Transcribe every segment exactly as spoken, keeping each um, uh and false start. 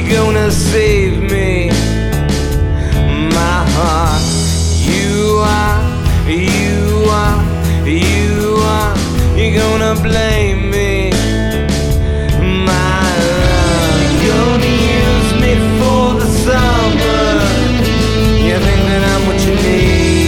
you're gonna save me. My heart, you are, you are, you are, you're gonna blame me. My love, you're gonna use me for the summer. You think that I'm what you need.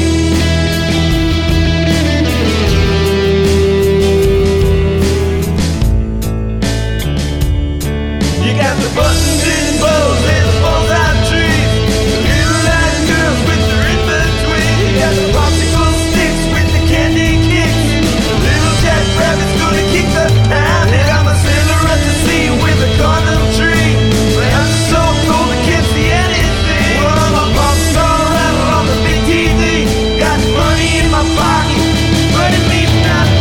You got the buttons and bows and the bullseye trees, the little light girls with their in-between. You got the popsicle sticks with the candy kicks, the little jackrabbit's gonna kick the pound. And I'm a sailor at the sea with a condom tree, but I'm so cold I can't see anything. Well, I'm a pop star rattle on the big T V, got money in my pocket, but it means nothing.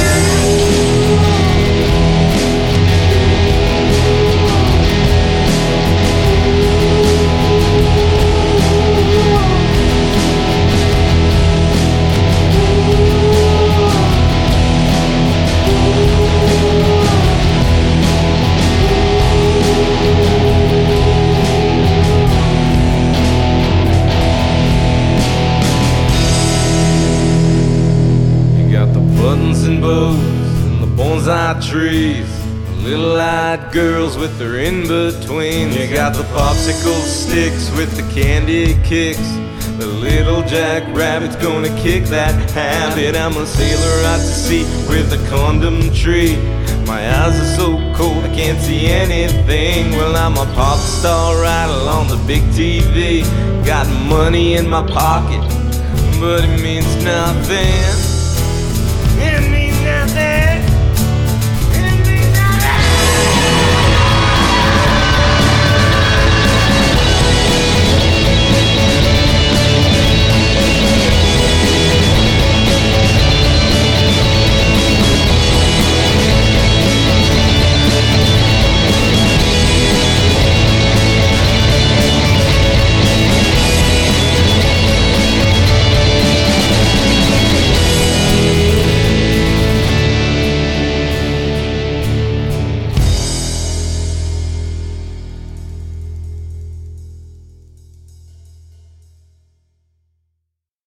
Buttons and bows and the bonsai trees, the little-eyed girls with their in-betweens. You got the popsicle sticks with the candy kicks, the little jackrabbit's gonna kick that hound. And I'm a sailor out to sea with a condom tree. My eyes are so cold I can't see anything. Well, I'm a pop star rattle on the big T V, got money in my pocket, but it means nothing. In the